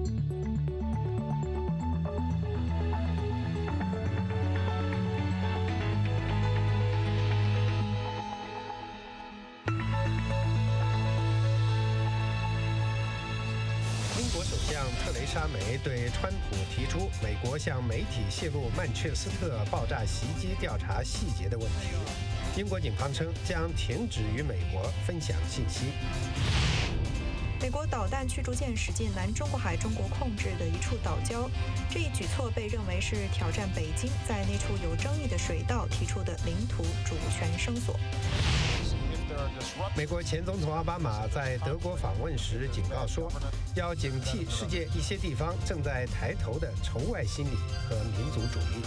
特蕾莎梅对川普提出美国向媒体泄露曼彻斯特爆炸袭击调查细节的问题。英国警方称将停止与美国分享信息。 美国导弹驱逐舰驶进南中国海中国控制的一处岛礁，这一举措被认为是挑战北京在那处有争议的水道提出的领土主权声索。 美国前总统奥巴马在德国访问时警告说，要警惕世界一些地方正在抬头的仇外心理和民族主义。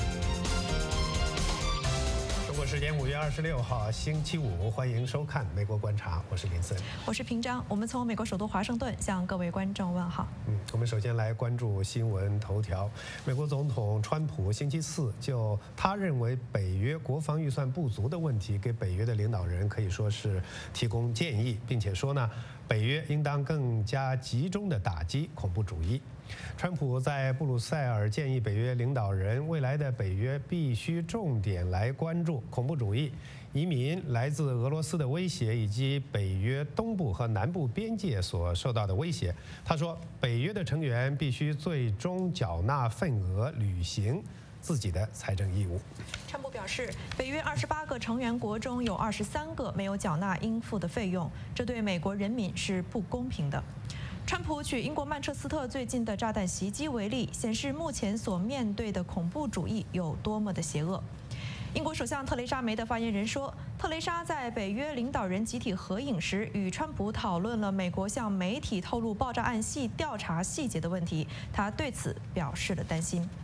中国时间5月26号星期五，欢迎收看《美国观察》，我是林森， 我是平章。我们从美国首都华盛顿向各位观众问好。 我们首先来关注新闻头条。美国总统川普星期四就他认为北约国防预算不足的问题，给北约的领导人可以说是提供建议，并且说呢，北约应当更加集中地打击恐怖主义。川普在布鲁塞尔建议北约领导人，未来的北约必须重点来关注恐怖主义、移民、来自俄罗斯的威胁，以及北约东部和南部边界所受到的威胁。他说，北约的成员必须最终缴纳份额，履行自己的财政义务。 川普表示，北约28个成员国中有23个没有缴纳应付的费用，这对美国人民是不公平的。川普举英国曼彻斯特最近的炸弹袭击为例，显示目前所面对的恐怖主义有多么的邪恶。英国首相特蕾莎梅的发言人说，特蕾莎在北约领导人集体合影时与川普讨论了美国向媒体透露爆炸案调查细节的问题，他对此表示了担心。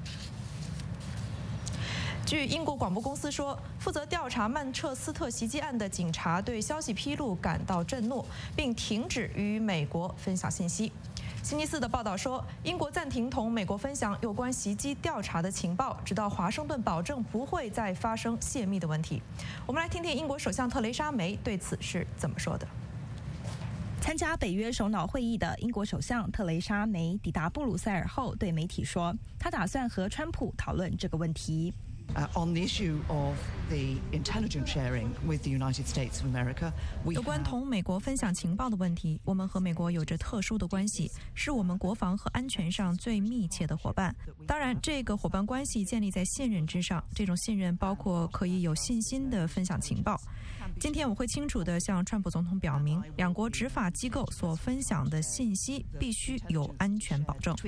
据英国广播公司说，负责调查曼彻斯特袭击案的警察对消息披露感到震怒，并停止与美国分享信息。星期四的报道说，英国暂停同美国分享有关袭击调查的情报，直到华盛顿保证不会再发生泄密的问题。我们来听听英国首相特蕾莎梅对此是怎么说的。 参加北约首脑会议的英国首相特蕾莎梅抵达布鲁塞尔后，对媒体说，她打算和川普讨论这个问题。 On the issue of the intelligence sharing with the United States of America, 有关同美国分享情报的问题，我们和美国有着特殊的关系，是我们国防和安全上最密切的伙伴。当然，这个伙伴关系建立在信任之上，这种信任包括可以有信心地分享情报。今天我会清楚地向川普总统表明，两国执法机构所分享的信息必须有安全保证。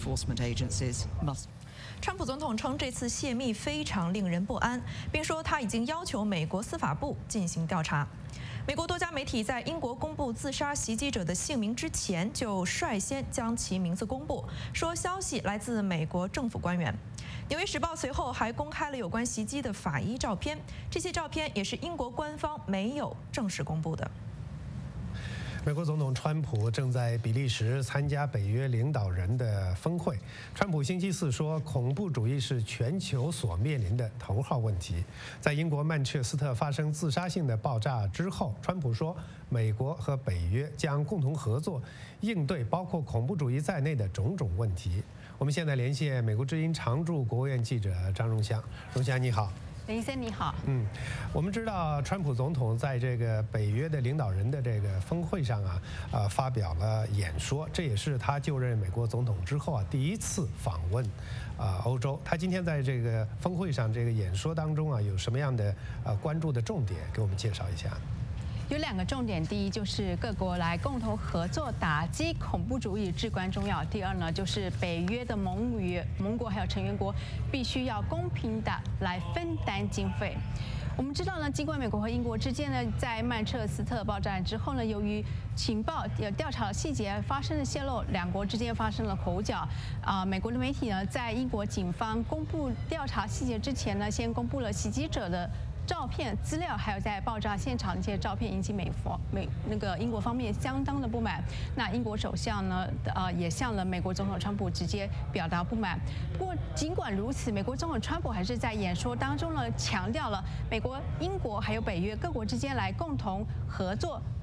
川普总统称这次泄密非常令人不安，并说他已经要求美国司法部进行调查。美国多家媒体在英国公布自杀袭击者的姓名之前，就率先将其名字公布，说消息来自美国政府官员。纽约时报随后还公开了有关袭击的法医照片，这些照片也是英国官方没有正式公布的。 美国总统川普正在比利时参加北约领导人的峰会。川普星期四说，恐怖主义是全球所面临的头号问题。在英国曼彻斯特发生自杀性的爆炸之后，川普说，美国和北约将共同合作，应对包括恐怖主义在内的种种问题。我们现在连线美国之音常驻国务院记者张荣祥。荣祥，你好。 林森你好。 我们知道川普总统在这个北约的领导人的这个峰会上发表了演说，这也是他就任美国总统之后第一次访问欧洲。他今天在这个峰会上这个演说当中有什么样的关注的重点，给我们介绍一下。 有2个重点，第一就是各国来共同合作打击恐怖主义至关重要。第二呢，就是北约的盟国还有成员国必须要公平的来分担经费。我们知道呢，尽管美国和英国之间呢，在曼彻斯特爆炸案之后呢，由于情报调查的细节发生了泄露，两国之间发生了口角。美国的媒体呢，在英国警方公布调查细节之前呢，先公布了袭击者的照片、资料，还有在爆炸现场的一些照片，引起英国方面相当的不满。那英国首相呢，也向了美国总统川普直接表达不满。不过尽管如此，美国总统川普还是在演说当中呢，强调了美国、英国还有北约各国之间来共同合作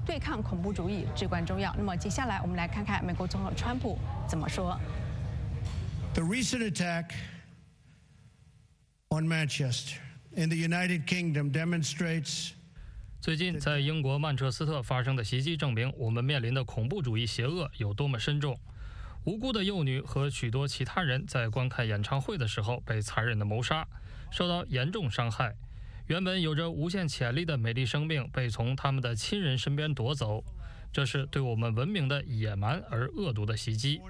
对抗恐怖主义至关重要。那么接下来我们来看看美国总统川普怎么说。 The recent attack on Manchester in the United Kingdom demonstrates. 最近在英国曼彻斯特发生的袭击证明，我们面临的恐怖主义邪恶有多么深重。无辜的幼女和许多其他人在观看演唱会的时候被残忍的谋杀，受到严重伤害。原本有着无限潜力的美丽生命被从他们的亲人身边夺走，这是对我们文明的野蛮而恶毒的袭击。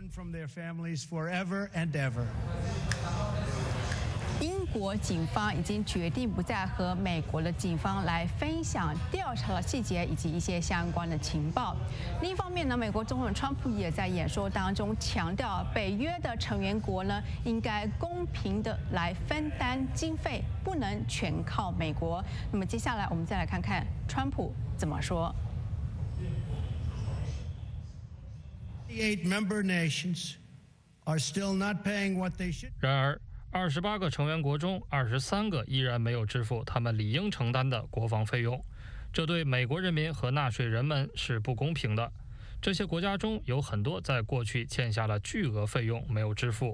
英国警方已经决定不再和美国的警方来分享调查的细节以及一些相关的情报。另一方面呢，美国总统川普也在演说当中强调，北约的成员国呢应该公平的来分担经费，不能全靠美国。那么接下来我们再来看看川普怎么说。 28 member nations are still not paying what they should. 然而，28个成员国中，23个依然没有支付他们理应承担的国防费用，这对美国人民和纳税人们是不公平的。这些国家中有很多在过去欠下了巨额费用没有支付。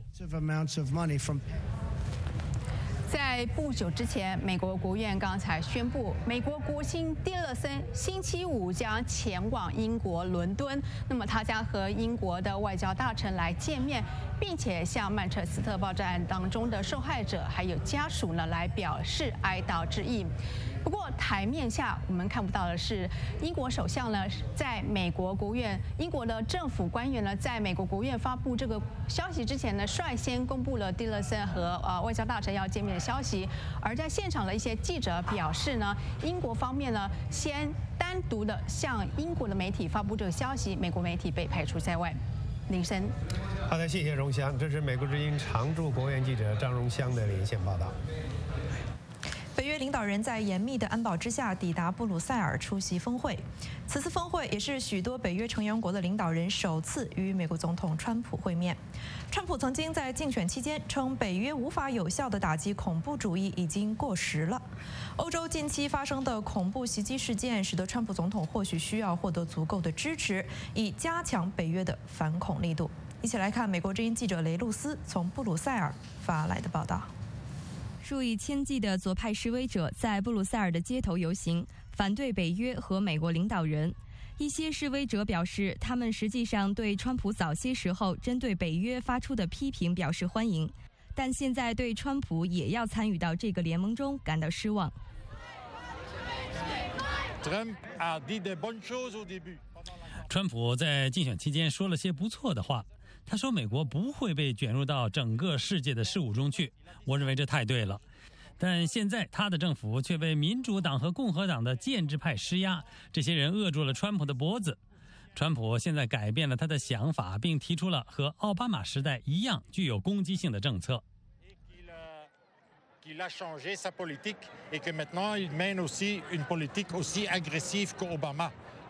在不久之前，美国国务院刚才宣布，美国国卿蒂勒森星期五将前往英国伦敦，那么他将和英国的外交大臣来见面，并且向曼彻斯特爆炸案当中的受害者还有家属呢来表示哀悼致意。不过台面下我们看不到的是，英国首相呢在美国国务院，英国的政府官员呢在美国国务院发布这个消息之前呢，率先公布了蒂勒森和外交大臣要见面的消息。而在现场的一些记者表示呢，英国方面呢先单独的向英国的媒体发布这个消息，美国媒体被排除在外。林森， 好的，谢谢荣香，这是美国之音常驻国务院记者张荣香的连线报道。 北约领导人在严密的安保之下抵达布鲁塞尔出席峰会。此次峰会也是许多北约成员国的领导人首次与美国总统川普会面。川普曾经在竞选期间称，北约无法有效地打击恐怖主义已经过时了。欧洲近期发生的恐怖袭击事件，使得川普总统或许需要获得足够的支持，以加强北约的反恐力度。一起来看美国之音记者雷露斯从布鲁塞尔发来的报道。 数以千计的左派示威者在布鲁塞尔的街头游行，反对北约和美国领导人。一些示威者表示，他们实际上对川普早些时候针对北约发出的批评表示欢迎，但现在对川普也要参与到这个联盟中感到失望。 川普在竞选期间说了些不错的话。他说美国不会被卷入到整个世界的事务中去，我认为这太对了。但现在他的政府却为民主党和共和党的建制派施压，这些人扼住了川普的脖子。川普现在改变了他的想法，并提出了和奥巴马时代一样具有攻击性的政策。 qu'il a changé sa politique et que maintenant il mène aussi une politique aussi agressive qu'Obama.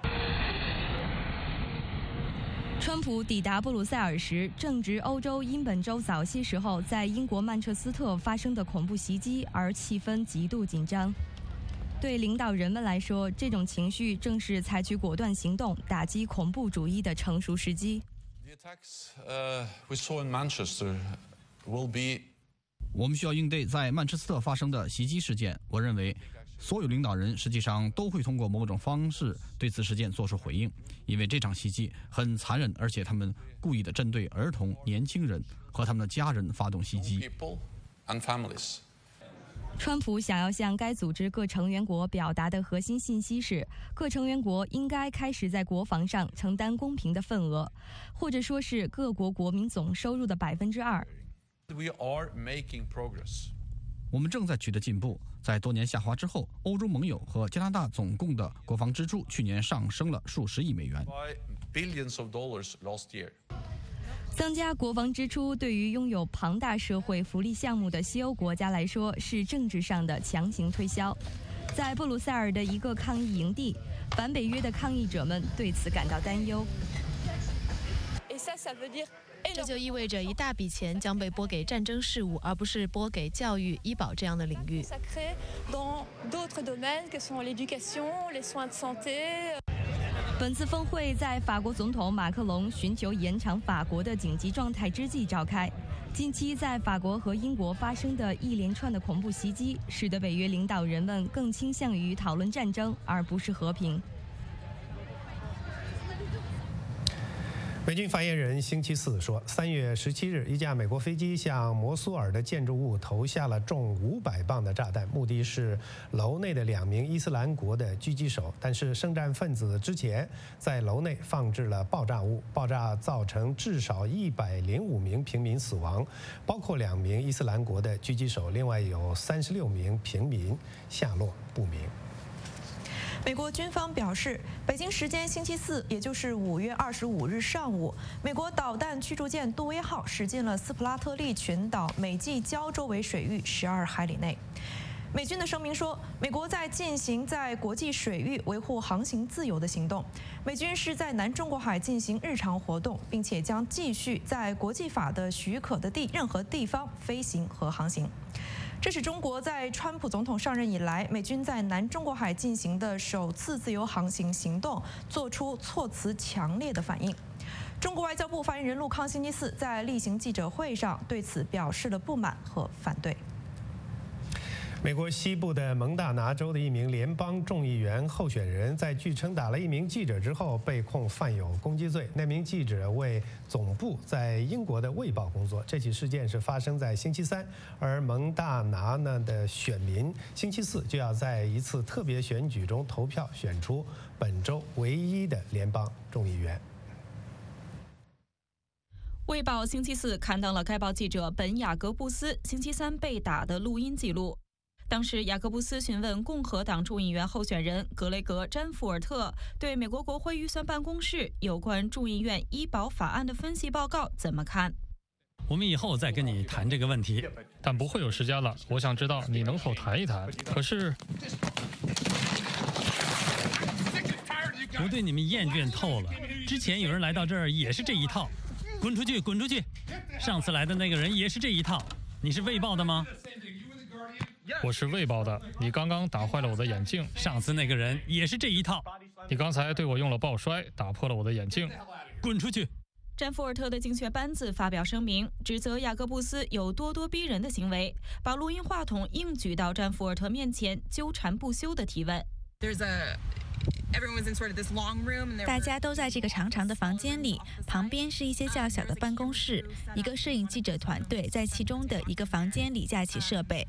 川普抵达布鲁塞尔时，正值欧洲因本周早些时候在英国曼彻斯特发生的恐怖袭击而气氛极度紧张。对领导人们来说，这种情绪正是采取果断行动打击恐怖主义的成熟时机。 我们需要应对在曼彻斯特发生的袭击事件。我认为所有领导人实际上都会通过某种方式对此事件做出回应，因为这场袭击很残忍，而且他们故意的针对儿童、年轻人和他们的家人发动袭击。 川普想要向该组织各成员国表达的核心信息是，各成员国应该开始在国防上承担公平的份额，或者说是各国国民总收入的2%。 我们正在取得进步。在多年下滑之后，欧洲盟友和加拿大总共的国防支出去年上升了数十亿美元。 增加国防支出对于拥有庞大社会福利项目的西欧国家来说是政治上的强行推销。在布鲁塞尔的一个抗议营地，反北约的抗议者们对此感到担忧。 这就意味着一大笔钱将被拨给战争事务，而不是拨给教育、医保这样的领域。 本次峰会在法国总统马克龙寻求延长法国的紧急状态之际召开。近期在法国和英国发生的一连串的恐怖袭击，使得北约领导人们更倾向于讨论战争，而不是和平。 美军发言人星期四说，3月17日，一架美国飞机向摩苏尔的建筑物投下了重500磅的炸弹，目的是楼内的2名伊斯兰国的狙击手。但是圣战分子之前在楼内放置了爆炸物，爆炸造成至少105名平民死亡，包括2名伊斯兰国的狙击手，另外有36名平民下落不明。 美国军方表示，北京时间星期四，也就是5月25日上午，美国导弹驱逐舰杜威号驶进了斯普拉特利群岛美济礁周围水域12海里内。美军的声明说，美国在进行在国际水域维护航行自由的行动。美军是在南中国海进行日常活动，并且将继续在国际法的许可的任何地方飞行和航行。这是中国在川普总统上任以来，美军在南中国海进行的首次自由航行行动，做出措辞强烈的反应。中国外交部发言人陆康星期四在例行记者会上对此表示了不满和反对。 美国西部的蒙大拿州的一名联邦众议员候选人，在据称打了一名记者之后，被控犯有攻击罪。那名记者为总部在英国的《卫报》工作。这起事件是发生在星期三，而蒙大拿的选民星期四就要在一次特别选举中投票，选出本州唯一的联邦众议员。 卫报星期四刊登了该报记者本雅各布斯星期三被打的录音记录。当时，雅各布斯询问共和党众议员候选人格雷格·詹福尔特对美国国会预算办公室有关众议院医保法案的分析报告怎么看。 我们以后再跟你谈这个问题， 但不会有时间了。我想知道你能否谈一谈。可是， 我对你们厌倦透了。之前有人来到这儿也是这一套，滚出去，滚出去！上次来的那个人也是这一套。你是卫报的吗？ 我是卫报的。你刚刚打坏了我的眼镜。 上次那个人也是这一套。 你刚才对我用了抱摔，打破了我的眼镜。 滚出去！ 詹福尔特的竞选班子发表声明，指责雅各布斯有咄咄逼人的行为，把录音话筒硬举到詹福尔特面前，纠缠不休地提问。 大家都在这个长长的房间里，旁边是一些较小的办公室，一个摄影记者团队在其中的一个房间里架起设备。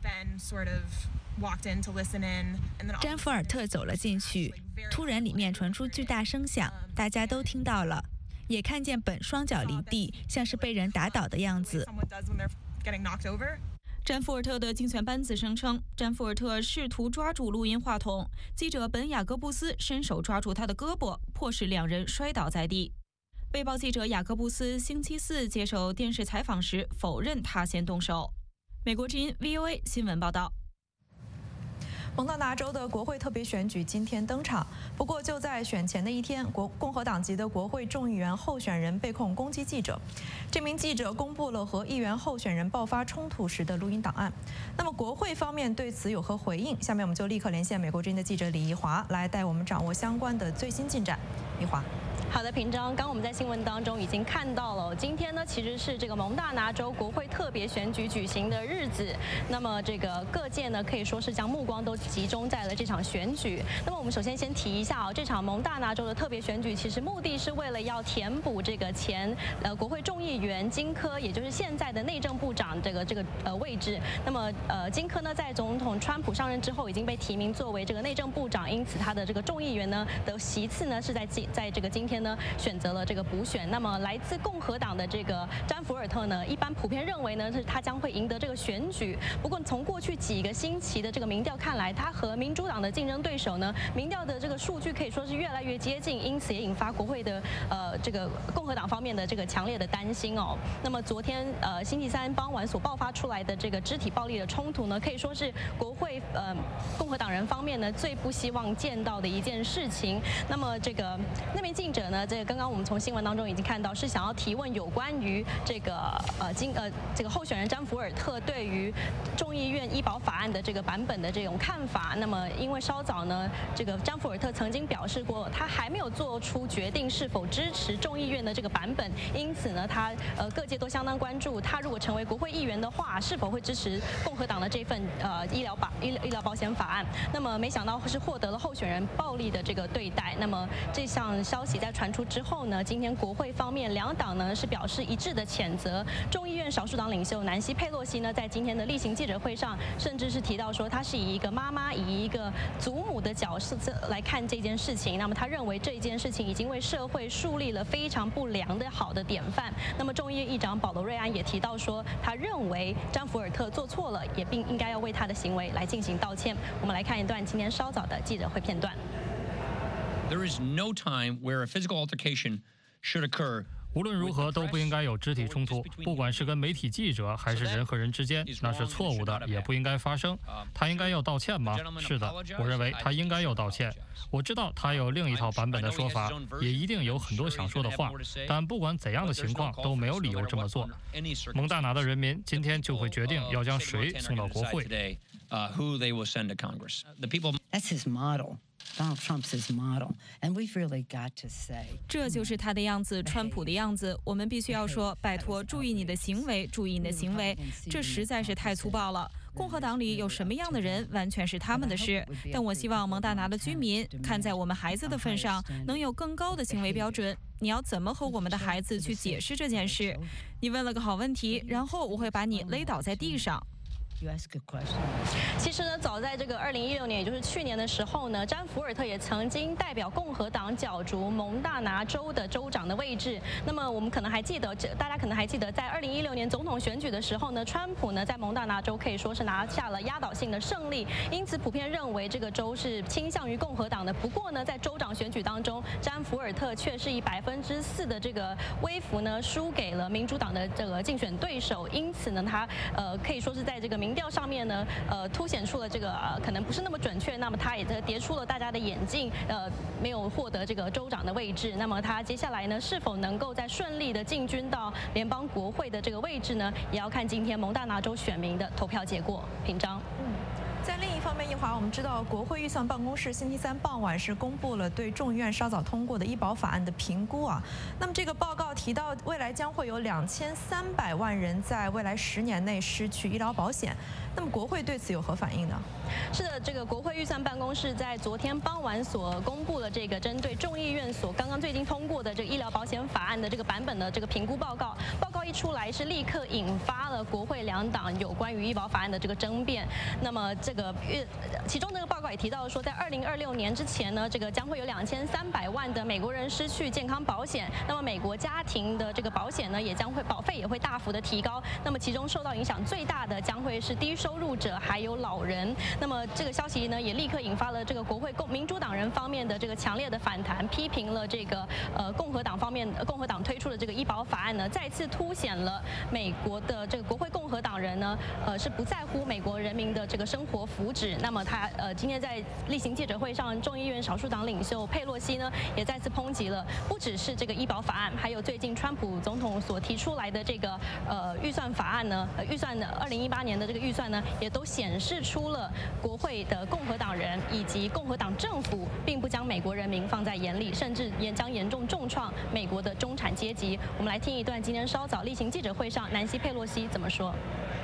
詹福尔特走了进去，突然里面传出巨大声响，大家都听到了，也看见本双脚离地，像是被人打倒的样子。 詹福尔特的竞选班子声称，詹福尔特试图抓住录音话筒，记者本雅各布斯伸手抓住他的胳膊，迫使两人摔倒在地。卫报记者雅各布斯星期四接受电视采访时否认他先动手。美国之音 VOA 新闻报道。 蒙大拿州的国会特别选举今天登场，不过就在选前的一天，共和党籍的国会众议员候选人被控攻击记者。这名记者公布了和议员候选人爆发冲突时的录音档案。那么国会方面对此有何回应？下面我们就立刻连线美国之音的记者李怡华来带我们掌握相关的最新进展。怡华。 好的，平章，刚我们在新闻当中已经看到了，今天呢其实是这个蒙大拿州国会特别选举举行的日子。那么这个各界呢可以说是将目光都集中在了这场选举。那么我们首先提一下这场蒙大拿州的特别选举，其实目的是为了要填补这个前国会众议员金科，也就是现在的内政部长这个位置。那么金科呢在总统川普上任之后已经被提名作为这个内政部长，因此他的这个众议员呢的席次呢是在这个今天呢选择了这个补选。那么来自共和党的这个詹福尔特呢，一般普遍认为呢是他将会赢得这个选举。不过从过去几个星期的这个民调看来，他和民主党的竞争对手呢，民调的这个数据可以说是越来越接近，因此也引发国会的这个共和党方面的这个强烈的担心哦。那么昨天星期三傍晚所爆发出来的这个肢体暴力的冲突呢，可以说是国会共和党人方面呢最不希望见到的一件事情。那么那名记者者呢，这个刚刚我们从新闻当中已经看到，是想要提问有关于这个这个候选人詹福尔特对于众议院医保法案的这个版本的这种看法。那么因为稍早呢，这个詹福尔特曾经表示过，他还没有做出决定是否支持众议院的这个版本，因此呢，他各界都相当关注，他如果成为国会议员的话，是否会支持共和党的这份医疗保险法案。那么没想到是获得了候选人暴力的这个对待。那么这项消息在传出之后呢，今天国会方面两党呢是表示一致的谴责。众议院少数党领袖南希佩洛西呢，在今天的例行记者会上，甚至是提到说，她是以一个妈妈、以一个祖母的角色来看这件事情。那么她认为这件事情已经为社会树立了非常不良的好的典范。那么众议院议长保罗·瑞安也提到说，他认为詹福尔特做错了，也并应该要为他的行为来进行道歉。我们来看一段今天稍早的记者会片段。 There is no time where a physical altercation should occur. 无论如何都不应该有肢体冲突，不管是跟媒体记者还是人和人之间，那是错误的，也不应该发生。他应该要道歉吗？是的，我认为他应该要道歉。我知道他有另一套版本的说法，也一定有很多想说的话，但不管怎样的情况都没有理由这么做。蒙大拿的人民今天就会决定要将谁送到国会。 That's his model.Donald Trump's his model, and we've really got to say. 这就是他的样子，川普的样子。我们必须要说，拜托，注意你的行为，注意你的行为，这实在是太粗暴了。共和党里有什么样的人，完全是他们的事。但我希望蒙大拿的居民看在我们孩子的份上，能有更高的行为标准。你要怎么和我们的孩子去解释这件事？你问了个好问题，然后我会把你勒倒在地上。 其实呢，早在这个2016年，也就是去年的时候呢，詹福尔特也曾经代表共和党角逐蒙大拿州的州长的位置。那么我们可能还记得，大家可能还记得，在2016年总统选举的时候呢，川普呢在蒙大拿州可以说是拿下了压倒性的胜利，因此普遍认为这个州是倾向于共和党的。不过呢，在州长选举当中，詹福尔特却是以4%的这个微幅呢输给了民主党的这个竞选对手，因此呢，他可以说是在这个民调上面呢，凸显出了这个可能不是那么准确，那么他也跌出了大家的眼镜，没有获得这个州长的位置。那么他接下来呢，是否能够再顺利的进军到联邦国会的这个位置呢？也要看今天蒙大拿州选民的投票结果。平章。 在另一方面，一华我们知道，国会预算办公室星期三傍晚是公布了对众议院稍早通过的医保法案的评估啊。那么这个报告提到，未来将会有2300万人在未来10年内失去医疗保险。那么国会对此有何反应呢？ 是的，这个国会预算办公室在昨天傍晚所公布了这个针对众议院所刚刚最近通过的这个医疗保险法案的这个版本的这个评估报告。报告一出来，是立刻引发了国会两党有关于医保法案的这个争辩。那么其中这个报告也提到说，在2026年之前呢，这个将会有2300万的美国人失去健康保险。那么美国家庭的这个保险呢，也将会保费也会大幅的提高。那么其中受到影响最大的将会是低收入者还有老人。那么这个消息呢，也立刻引发了这个国会民主党人方面的这个强烈的反弹，批评了这个共和党推出的这个医保法案呢，再次凸显了美国的这个国会共和党人呢，是不在乎美国人民的这个生活福祉。那么他今天在例行记者会上，众议院少数党领袖佩洛西呢，也再次抨击了不只是这个医保法案，还有最近川普总统所提出来的这个预算法案呢，2018年的这个预算呢，也都显示出了国会的共和党人以及共和党政府并不将美国人民放在眼里，甚至也将严重重创美国的中产阶级。我们来听一段今天稍早例行记者会上南希佩洛西怎么说。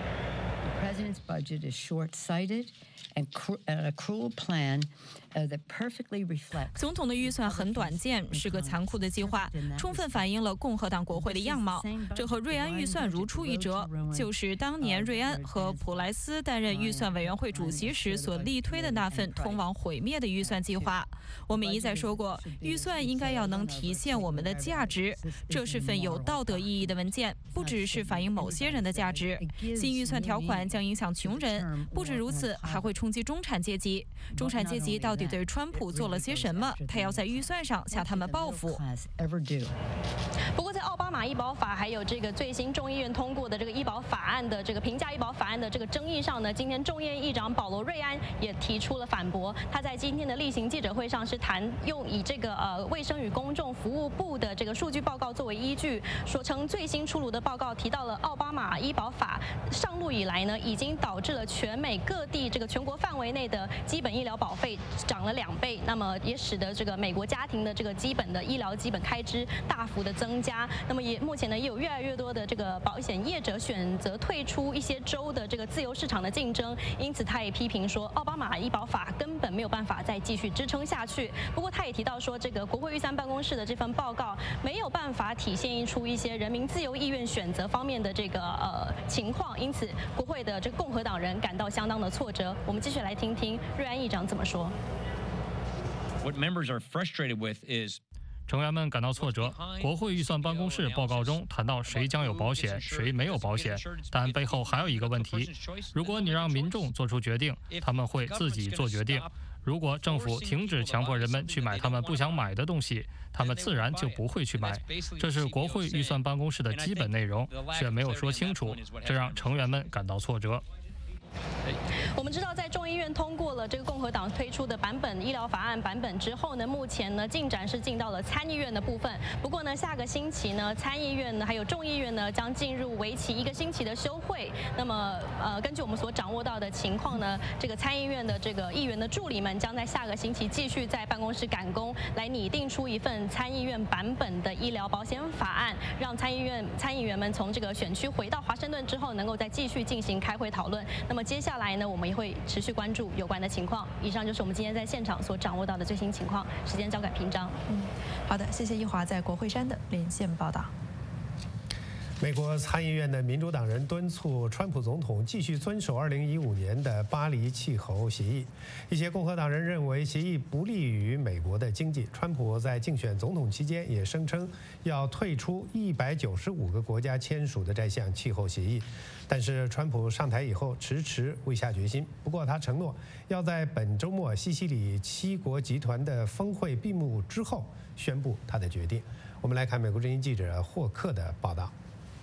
The president's budget is short-sighted and a cruel plan that perfectly reflects. 总统的预算很短见，是个残酷的计划，充分反映了共和党国会的样貌。这和瑞安预算如出一辙，就是当年瑞安和普莱斯担任预算委员会主席时所力推的那份通往毁灭的预算计划。我们一再说过，预算应该要能体现我们的价值，这是份有道德意义的文件，不只是反映某些人的价值。新预算条款将影响穷人，不止如此，还会冲击中产阶级。中产阶级到底底对川普做了些什么？他要在预算上向他们报复。 不过，在奥巴马医保法还有这个最新众议院通过的这个医保法案的这个平价医保法案的这个争议上呢，今天众议议长保罗·瑞安也提出了反驳。他在今天的例行记者会上是以这个卫生与公众服务部的这个数据报告作为依据，说称最新出炉的报告提到了奥巴马医保法上路以来呢，已经导致了全美各地这个全国范围内的基本医疗保费涨了2倍，那么也使得这个美国家庭的这个基本的医疗基本开支大幅的增加。那么目前呢，也有越来越多的这个保险业者选择退出一些州的这个自由市场的竞争，因此他也批评说，奥巴马医保法根本没有办法再继续支撑下去。不过他也提到说，这个国会预算办公室的这份报告没有办法体现出一些人民自由意愿选择方面的这个情况，因此国会的这个共和党人感到相当的挫折。我们继续来听听瑞安议长怎么说。 What members are frustrated with is 成员们感到挫折。国会预算办公室报告中谈到谁将有保险，谁没有保险，但背后还有一个问题：如果你让民众做出决定，他们会自己做决定。如果政府停止强迫人们去买他们不想买的东西，他们自然就不会去买。这是国会预算办公室的基本内容，却没有说清楚，这让成员们感到挫折。 我们知道，在众议院通过了这个共和党推出的版本医疗法案版本之后呢，目前呢进展是进到了参议院的部分。不过呢，下个星期呢，参议院呢还有众议院呢将进入为期1个星期的休会。那么根据我们所掌握到的情况呢，这个参议院的这个议员的助理们将在下个星期继续在办公室赶工，来拟定出一份参议院版本的医疗保险法案，让参议员们从这个选区回到华盛顿之后，能够再继续进行开会讨论。那么接下来呢，我们也会持续关注有关的情况。以上就是我们今天在现场所掌握到的最新情况。时间交给平章。 好的，谢谢一华在国会山的连线报道。 美国参议院的民主党人敦促川普总统继续遵守2015年的巴黎气候协议。一些共和党人认为协议不利于美国的经济。川普在竞选总统期间也声称要退出195个国家签署的这项气候协议，但是川普上台以后迟迟未下决心。不过他承诺要在本周末西西里7国集团的峰会闭幕之后宣布他的决定。我们来看美国之音记者霍克的报道。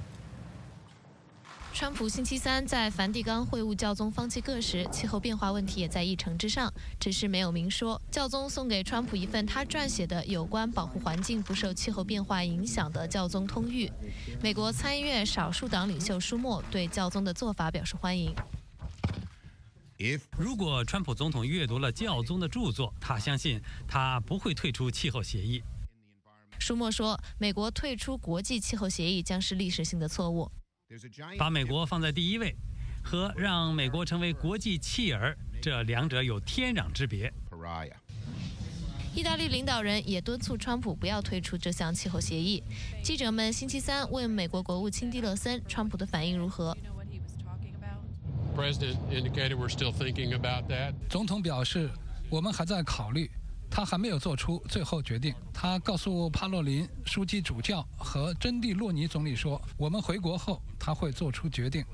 川普星期三在梵蒂冈会晤教宗方济各时，气候变化问题也在议程之上，只是没有明说。教宗送给川普一份他撰写的有关保护环境不受气候变化影响的教宗通谕。美国参议院少数党领袖舒默对教宗的做法表示欢迎。 如果川普总统阅读了教宗的著作，他相信他不会退出气候协议。 舒默说，美国退出国际气候协议将是历史性的错误。 把美国放在第一位和让美国成为国际弃儿，这两者有天壤之别。 意大利领导人也敦促川普不要退出这项气候协议。记者们星期三问美国国务卿蒂勒森，川普的反应如何？ 总统表示，我们还在考虑。他还没有做出最后决定。他告诉帕洛林书记主教和珍蒂洛尼总理说，我们回国后他会做出决定。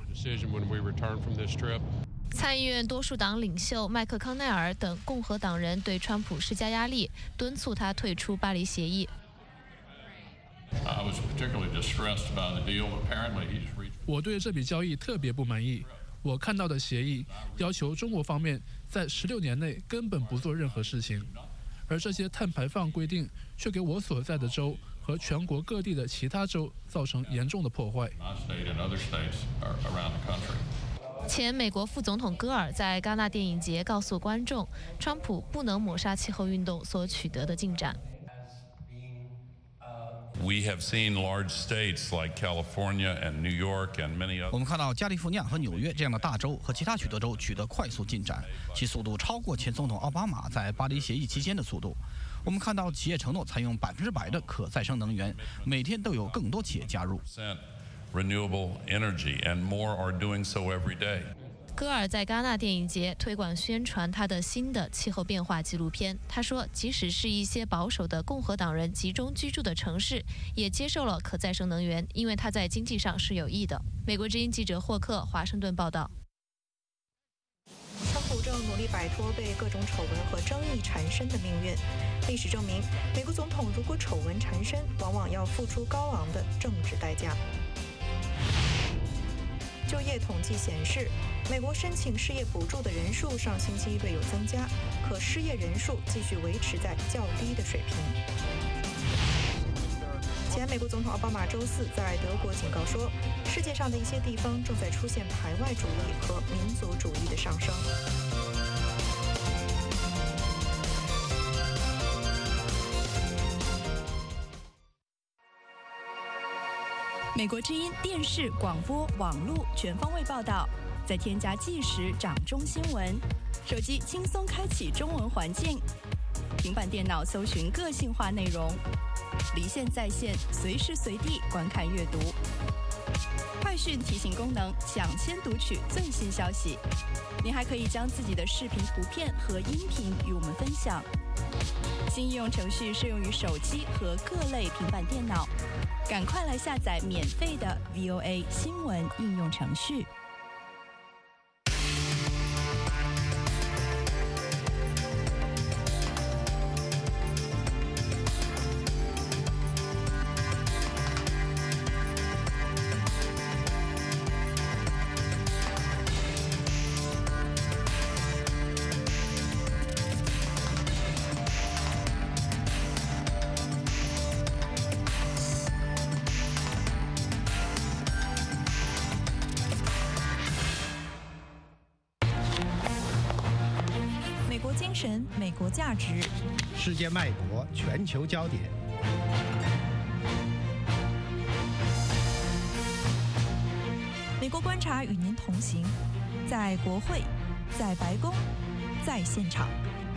参议院多数党领袖麦克康奈尔等共和党人对川普施加压力，敦促他退出巴黎协议。 我对这笔交易特别不满意。我看到的协议要求中国方面在16年内根本不做任何事情。而这些碳排放规定却给我所在的州和全国各地的其他州造成严重的破坏。 前美国副总统戈尔在戛纳电影节告诉观众，川普不能抹杀气候运动所取得的进展。 我们看到加利福尼亚和纽约这样的大州和其他许多州取得快速进展，其速度超过前总统奥巴马在巴黎协议期间的速度。我们看到企业承诺采用100%的可再生能源，每天都有更多企业加入。 戈尔在戛纳电影节推广宣传他的新的气候变化纪录片。他说，即使是一些保守的共和党人集中居住的城市，也接受了可再生能源，因为它在经济上是有益的。美国之音记者霍克华盛顿报道。 川普普正努力摆脱被各种丑闻和争议缠身的命运。历史证明，美国总统如果丑闻缠身，往往要付出高昂的政治代价。就业统计显示，美国申请失业补助的人数上星期略有增加，可失业人数继续维持在较低的水平。前美国总统奥巴马周四在德国警告说，世界上的一些地方正在出现排外主义和民族主义的上升。 美国之音电视、广播、网络全方位报道，再添加即时掌中新闻，手机轻松开启中文环境，平板电脑搜寻个性化内容，离线在线，随时随地观看阅读。快讯提醒功能，抢先读取最新消息。您还可以将自己的视频、图片和音频与我们分享。新应用程序适用于手机和各类平板电脑，赶快来下载免费的 VOA 新闻应用程序。 美国价值， 世界脉搏，全球焦点。 美国观察与您同行，在国会，在白宫，在现场。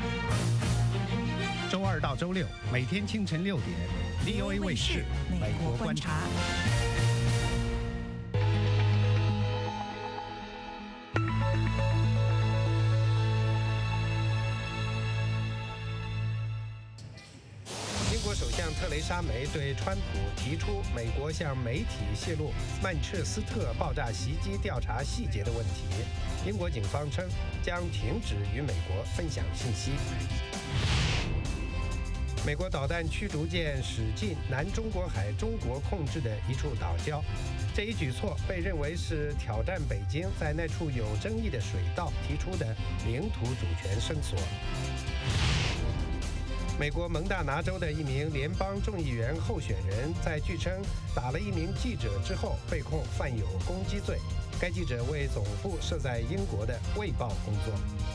周二到周六，每天清晨6点 ，VOA 卫视《美国观察》。英国首相特蕾莎梅对川普提出美国向媒体泄露曼彻斯特爆炸袭击调查细节的问题，英国警方称将停止与美国分享信息。美国导弹驱逐舰驶进南中国海中国控制的一处岛礁，这一举措被认为是挑战北京在那处有争议的水道提出的领土主权伸索。美国蒙大拿州的一名联邦众议员候选人在据称打了一名记者之后被控犯有攻击罪，该记者为总部设在英国的《卫报》工作。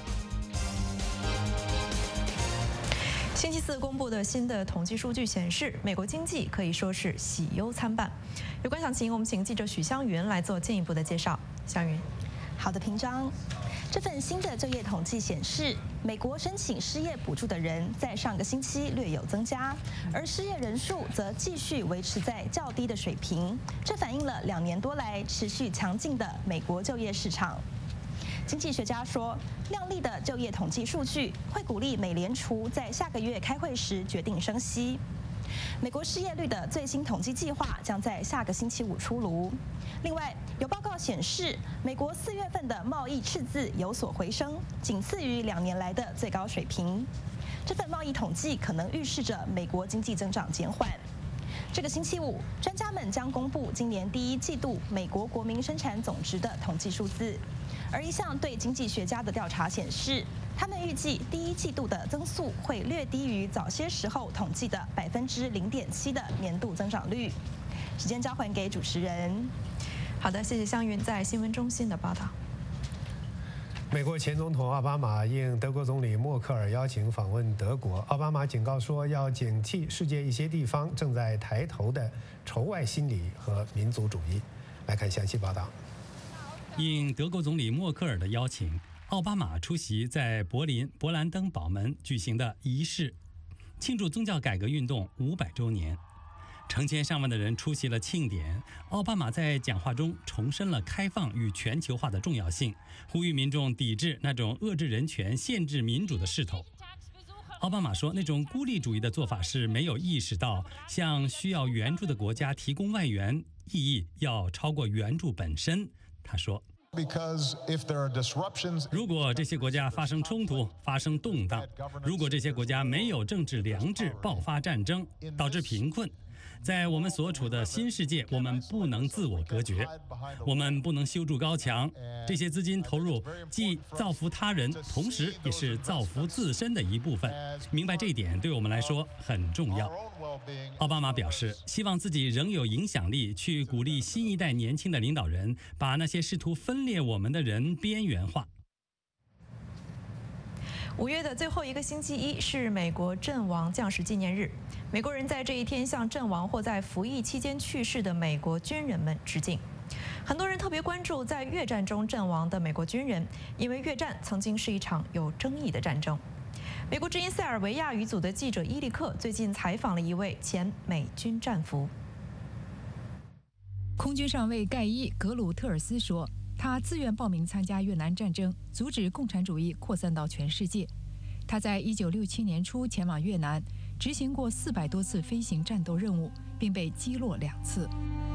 星期四公布的新的统计数据显示，美国经济可以说是喜忧参半。有关详情，我们请记者许湘云来做进一步的介绍。湘云， 好的，平章。这份新的就业统计显示，美国申请失业补助的人在上个星期略有增加，而失业人数则继续维持在较低的水平，这反映了2年多来持续强劲的美国就业市场。经济学家说，亮丽的就业统计数据会鼓励美联储在下个月开会时决定升息。美国失业率的最新统计计划将在下个星期5出炉。另外，有报告显示，美国4月份的贸易赤字有所回升，仅次于2年来的最高水平。这份贸易统计可能预示着美国经济增长减缓。这个星期5，专家们将公布今年第1季度美国国民生产总值的统计数字。而一项对经济学家的调查显示，他们预计第1季度的增速会略低于早些时候统计的0.7%的年度增长率。时间交还给主持人。 好的，谢谢湘云在新闻中心的报道。 美国前总统奥巴马应德国总理默克尔邀请访问德国，奥巴马警告说要警惕世界一些地方正在抬头的仇外心理和民族主义。来看详细报道。 应德国总理默克尔的邀请，奥巴马出席在柏林勃兰登堡门举行的仪式，庆祝宗教改革运动500周年。成千上万的人出席了庆典。奥巴马在讲话中重申了开放与全球化的重要性，呼吁民众抵制那种遏制人权、限制民主的势头。奥巴马说，那种孤立主义的做法是没有意识到向需要援助的国家提供外援意义要超过援助本身。他说如果这些国家发生冲突、发生动荡，如果这些国家没有政治良知、爆发战争，导致贫困，在我们所处的新世界，我们不能自我隔绝，我们不能修筑高墙。这些资金投入既造福他人，同时也是造福自身的一部分。明白这一点对我们来说很重要。奥巴马表示，希望自己仍有影响力，去鼓励新一代年轻的领导人，把那些试图分裂我们的人边缘化。 5月的最后一个星期一是美国阵亡将士纪念日，美国人在这一天向阵亡或在服役期间去世的美国军人们致敬。很多人特别关注在越战中阵亡的美国军人，因为越战曾经是一场有争议的战争。美国之音塞尔维亚语组的记者伊利克最近采访了一位前美军战俘。 空军上尉盖伊·格鲁特尔斯说，他自愿报名参加越南战争，阻止共产主义扩散到全世界。他在1967年初前往越南，执行过400多次飞行战斗任务，并被击落2次。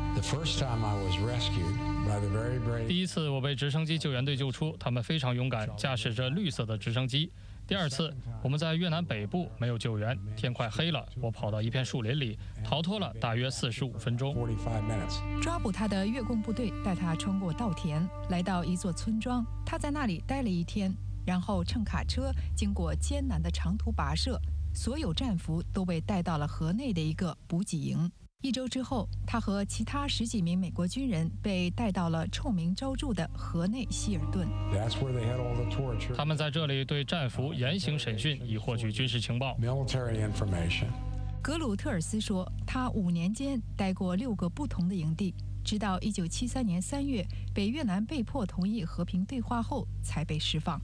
第一次我被直升机救援队救出，他们非常勇敢，驾驶着绿色的直升机。第二次，我们在越南北部没有救援，天快黑了，我跑到一片树林里，逃脱了大约45分钟。 抓捕他的越共部队带他穿过稻田，来到一座村庄，他在那里待了1天，然后乘卡车经过艰难的长途跋涉，所有战俘都被带到了河内的一个补给营。1周之后，他和其他10几名美国军人被带到了臭名昭著的河内希尔顿。 他们在这里对战俘严刑审讯，以获取军事情报。 格鲁特尔斯说，他5年间待过6个不同的营地，直到1973年3月，北越南被迫同意和平对话后才被释放。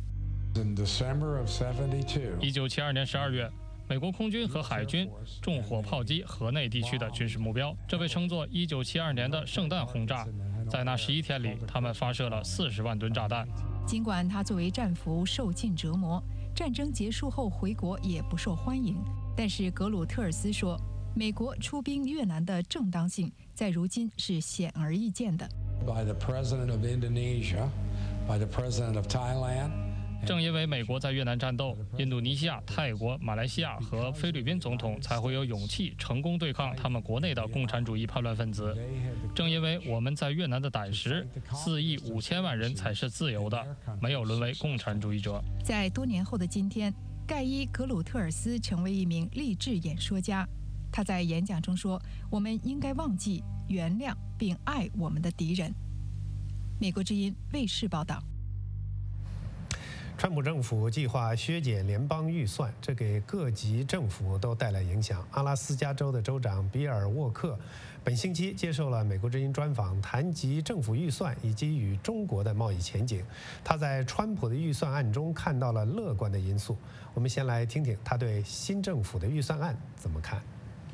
1972年12月。美国空军和海军重火炮击河内地区的军事目标，这被称作1972年的圣诞轰炸。在那11天里，他们发射了40万吨炸弹。 尽管他作为战俘受尽折磨，战争结束后回国也不受欢迎，但是格鲁特尔斯说，美国出兵越南的正当性在如今是显而易见的。 正因为美国在越南战斗，印度尼西亚、泰国、马来西亚和菲律宾总统才会有勇气成功对抗他们国内的共产主义叛乱分子。正因为我们在越南的胆识，4亿5千万人才是自由的，没有沦为共产主义者。 在多年后的今天，盖伊·格鲁特尔斯成为一名励志演说家。他在演讲中说：“我们应该忘记、原谅并爱我们的敌人。”美国之音卫视报道。 川普政府计划削减联邦预算，这给各级政府都带来影响。阿拉斯加州的州长比尔·沃克本星期接受了美国之音专访，谈及政府预算以及与中国的贸易前景。他在川普的预算案中看到了乐观的因素。我们先来听听他对新政府的预算案怎么看。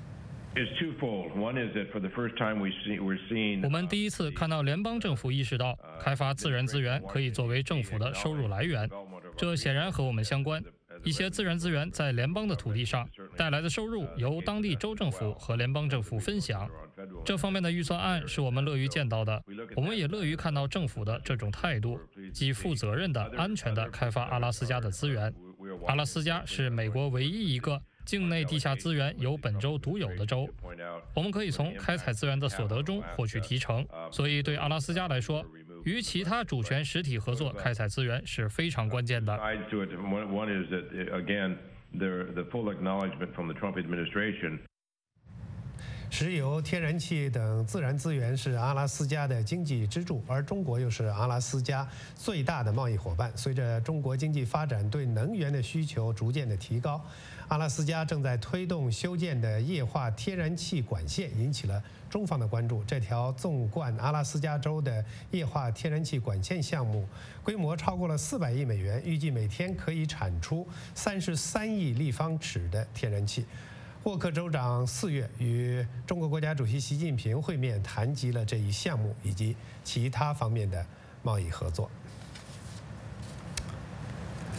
我们第一次看到联邦政府意识到开发自然资源可以作为政府的收入来源，这显然和我们相关。一些自然资源在联邦的土地上带来的收入由当地州政府和联邦政府分享。这方面的预算案是我们乐于见到的，我们也乐于看到政府的这种态度，即负责任的、安全的开发阿拉斯加的资源。阿拉斯加是美国唯一一个境内地下资源由本州独有的州，我们可以从开采资源的所得中获取提成，所以对阿拉斯加来说，与其他主权实体合作开采资源是非常关键的。 石油、天然气等自然资源是阿拉斯加的经济支柱，而中国又是阿拉斯加最大的贸易伙伴。随着中国经济发展，对能源的需求逐渐的提高，阿拉斯加正在推动修建的液化天然气管线引起了中方的关注。这条纵贯阿拉斯加州的液化天然气管线项目规模超过了400亿美元，预计每天可以产出33亿立方尺的天然气。沃克州长4月与中国国家主席习近平会面，谈及了这一项目以及其他方面的贸易合作。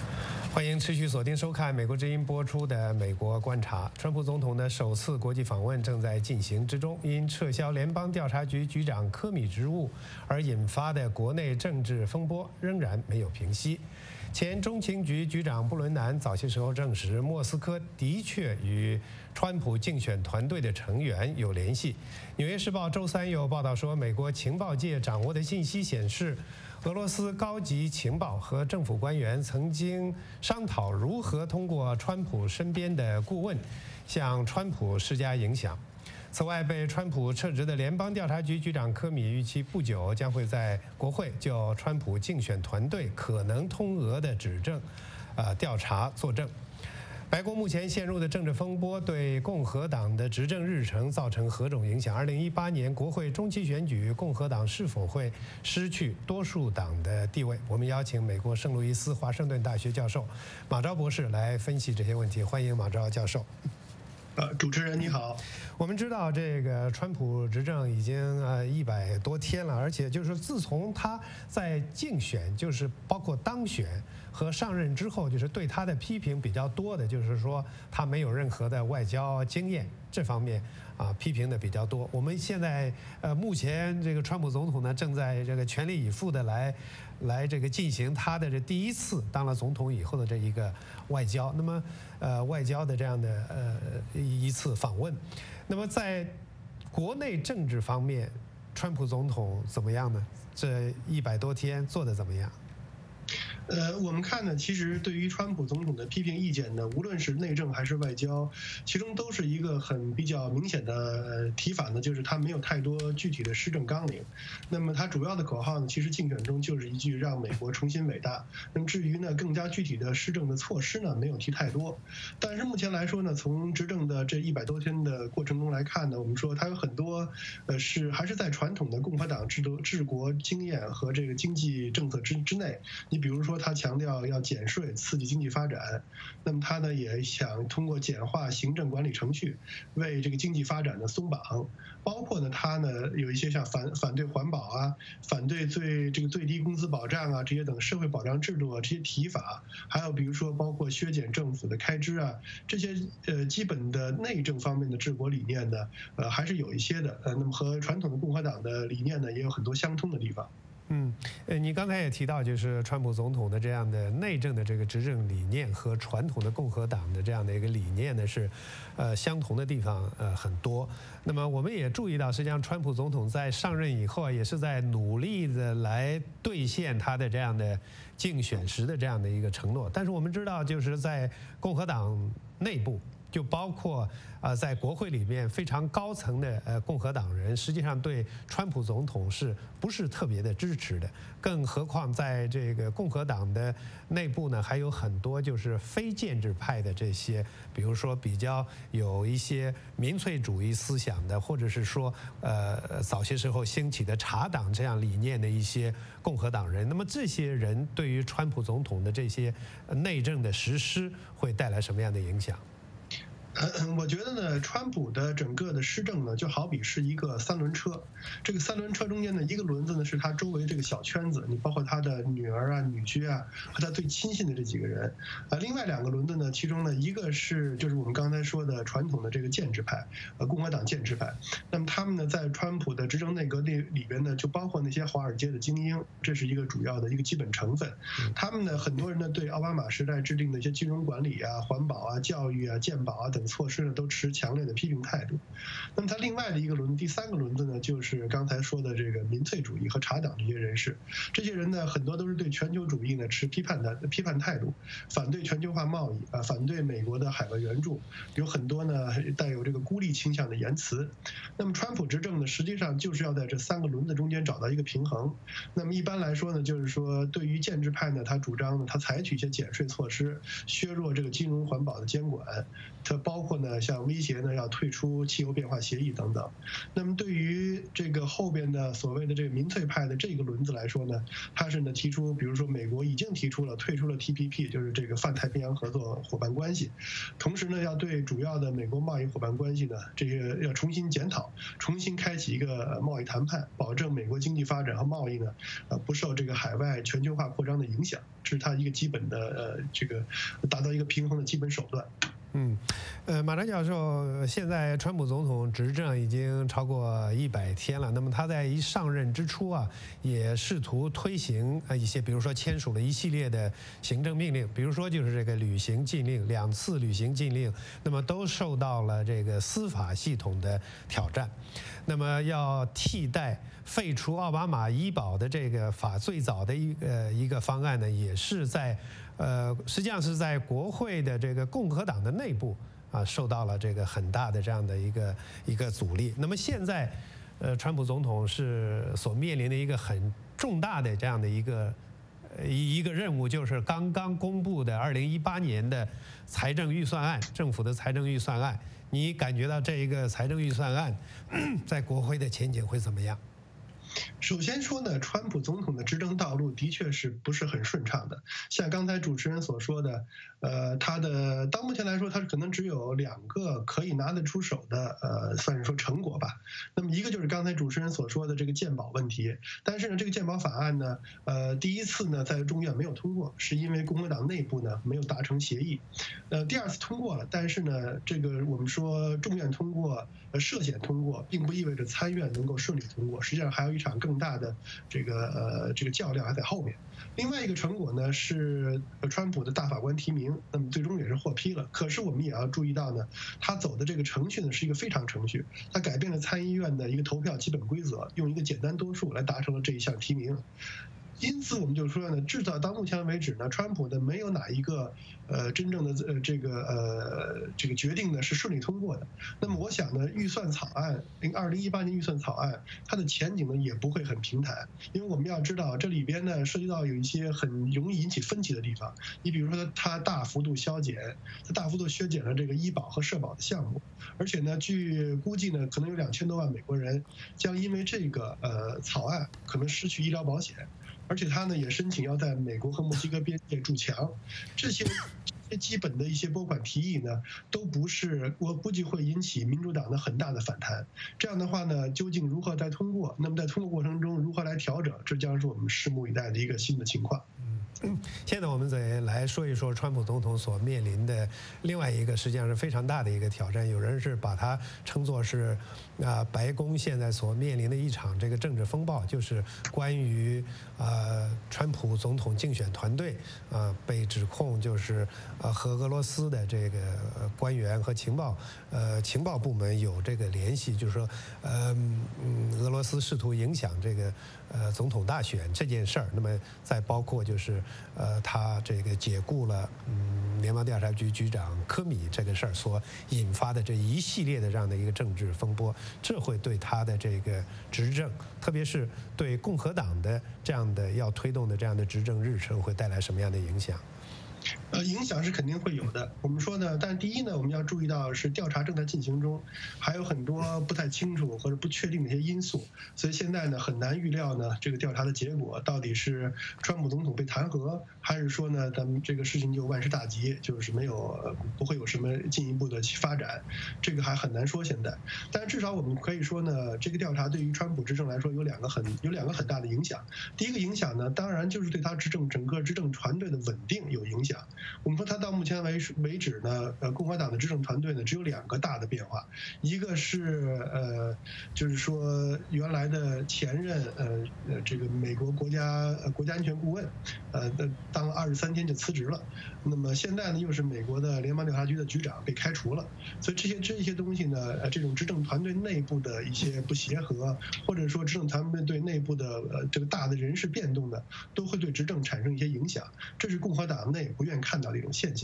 欢迎持续锁定收看美国之音播出的《美国观察》。川普总统的首次国际访问正在进行之中，因撤销联邦调查局局长科米职务而引发的国内政治风波仍然没有平息。前中情局局长布伦南早些时候证实，莫斯科的确与川普竞选团队的成员有联系。《纽约时报》周三又报道说，美国情报界掌握的信息显示，俄罗斯高级情报和政府官员曾经商讨如何通过川普身边的顾问向川普施加影响。此外，被川普撤职的联邦调查局局长科米预期不久将会在国会就川普竞选团队可能通俄的指证调查作证。白宫目前陷入的政治风波对共和党的执政日程造成何种影响？2018年国会中期选举，共和党是否会失去多数党的地位？我们邀请美国圣路易斯华盛顿大学教授马昭博士来分析这些问题。欢迎马昭教授。 主持人你好。 我们知道这个川普执政已经100多天了，而且就是自从他在竞选，就是包括当选和上任之后，就是对他的批评比较多的，就是说他没有任何的外交经验，这方面批评的比较多。我们现在目前这个川普总统呢，正在这个全力以赴的来这个进行他的这第一次当了总统以后的这一个外交。那么外交的这样的一次访问。那么在国内政治方面，川普总统怎么样呢？这100多天做得怎么样？ 我们看呢，其实对于川普总统的批评意见呢，无论是内政还是外交，其中都是一个比较明显的提法呢，就是他没有太多具体的施政纲领。那么他主要的口号呢，其实竞选中就是一句让美国重新伟大。那么至于呢更加具体的施政的措施呢，没有提太多。但是目前来说呢，从执政的这100多天的过程中来看呢，我们说他有很多还是在传统的共和党治国经验和这个经济政策之内。你比如说他强调要减税刺激经济发展，那么他呢也想通过简化行政管理程序为这个经济发展呢松绑，包括呢他呢有一些像反对环保啊，反对最低工资保障啊这些等社会保障制度啊这些提法，还有比如说包括削减政府的开支啊，这些基本的内政方面的治国理念呢还是有一些的，那么和传统的共和党的理念呢也有很多相通的地方。 你刚才也提到，就是川普总统的这样的内政的这个执政理念和传统的共和党的这样的一个理念呢是，相同的地方很多。那么我们也注意到，实际上川普总统在上任以后也是在努力的来兑现他的这样的竞选时的这样的一个承诺。但是我们知道，就是在共和党内部，就包括在国会里面非常高层的共和党人，实际上对川普总统是不是特别的支持的？更何况在这个共和党的内部呢，还有很多就是非建制派的这些，比如说比较有一些民粹主义思想的，或者是说早些时候兴起的茶党这样理念的一些共和党人。那么这些人对于川普总统的这些内政的实施会带来什么样的影响？ 我觉得呢，川普的整个的施政呢，就好比是一个3轮车。这个3轮车中间的一个轮子呢，是他周围这个小圈子，你包括他的女儿啊、女婿啊，和他最亲信的这几个人。另外2个轮子呢，其中呢一个是就是我们刚才说的传统的这个建制派，共和党建制派。那么他们呢，在川普的执政内阁里边呢，就包括那些华尔街的精英，这是一个主要的一个基本成分。他们呢，很多人呢对奥巴马时代制定的一些金融管理啊、环保啊、教育啊、健保啊等措施呢，都持强烈的批评态度。那么他另外的一个轮子，第3个轮子呢，就是刚才说的这个民粹主义和茶党这些人士。这些人呢，很多都是对全球主义呢持批判态度，反对全球化贸易啊，反对美国的海外援助，有很多呢带有这个孤立倾向的言辞。那么川普执政呢，实际上就是要在这3个轮子中间找到一个平衡。那么一般来说呢，就是说对于建制派呢，他主张呢，他采取一些减税措施，削弱这个金融环保的监管，他包括呢像威胁呢要退出气候变化协议等等。那么对于这个后边的所谓的这个民粹派的这个轮子来说呢，他是呢提出，比如说美国已经提出了退出了 TPP， 就是这个泛太平洋合作伙伴关系，同时呢要对主要的美国贸易伙伴关系呢这个要重新检讨，重新开启一个贸易谈判，保证美国经济发展和贸易呢不受这个海外全球化扩张的影响，这是他一个基本的这个达到一个平衡的基本手段。 马张教授，现在川普总统执政已经超过100天了。那么他在一上任之初啊，也试图推行一些，比如说签署了一系列的行政命令，比如说就是这个旅行禁令，2次旅行禁令，那么都受到了这个司法系统的挑战。那么要替代废除奥巴马医保的这个法最早的一个方案呢，也是在实际上是在国会的这个共和党的内部啊，受到了这个很大的这样的一个阻力。那么现在，川普总统是所面临的一个很重大的这样的一个任务，就是刚刚公布的2018年的财政预算案，政府的财政预算案。你感觉到这一个财政预算案在国会的前景会怎么样？ 首先说呢，川普总统的执政道路的确是不是很顺畅的。像刚才主持人所说的，他的到目前来说，他可能只有2个可以拿得出手的，算是说成果吧。那么一个就是刚才主持人所说的这个健保问题，但是呢，这个健保法案呢，第一次呢在众院没有通过，是因为共和党内部呢没有达成协议。第2次通过了，但是呢，这个我们说众院通过，涉险通过，并不意味着参院能够顺利通过，实际上还有一场更大的这个较量还在后面。另外一个成果呢是川普的大法官提名，那么最终也是获批了。可是我们也要注意到呢，他走的这个程序呢是一个非常程序，他改变了参议院的一个投票基本规则，用一个简单多数来达成了这一项提名。因此，我们就说呢，至少到目前为止呢，川普的没有哪一个真正的这个决定呢是顺利通过的。那么我想呢，预算草案2018年预算草案，它的前景呢也不会很平坦，因为我们要知道这里边呢涉及到有一些很容易引起分歧的地方。你比如说它大幅度削减了这个医保和社保的项目，而且呢，据估计呢，可能有2000多万美国人将因为这个草案可能失去医疗保险。而且他呢也申请要在美国和墨西哥边界筑墙，这些基本的一些拨款提议呢，都不是，我估计会引起民主党的很大的反弹。这样的话呢，究竟如何来通过？那么在通过过程中如何来调整？这将是我们拭目以待的一个新的情况。 现在我们再来说一说川普总统所面临的另外一个实际上是非常大的一个挑战，有人是把它称作是白宫现在所面临的一场这个政治风暴，就是关于川普总统竞选团队被指控就是和俄罗斯的这个官员和情报部门有这个联系，就是说俄罗斯试图影响这个总统大选这件事儿。那么再包括就是他这个解雇了联邦调查局局长科米这个事儿所引发的这一系列的这样的一个政治风波，这会对他的这个执政，特别是对共和党的这样的要推动的这样的执政日程会带来什么样的影响？ 影响是肯定会有的。我们说呢，但第一呢，我们要注意到是调查正在进行中，还有很多不太清楚或者不确定的一些因素，所以现在呢很难预料呢这个调查的结果到底是川普总统被弹劾，还是说呢咱们这个事情就万事大吉，就是不会有什么进一步的发展，这个还很难说现在。但是至少我们可以说呢，这个调查对于川普执政来说有两个很大的影响。第一个影响呢，当然就是对他整个执政团队的稳定有影响。我们说他到目前为止呢，共和党的执政团队呢只有2个大的变化，一个是就是说原来的前任这个美国国家安全顾问当了23天就辞职了，那么现在呢又是美国的联邦调查局的局长被开除了，所以这些东西呢，这种执政团队内部的一些不协和，或者说执政团队内部的这个大的人事变动呢，都会对执政产生一些影响，这是共和党内不愿看到的一种现象。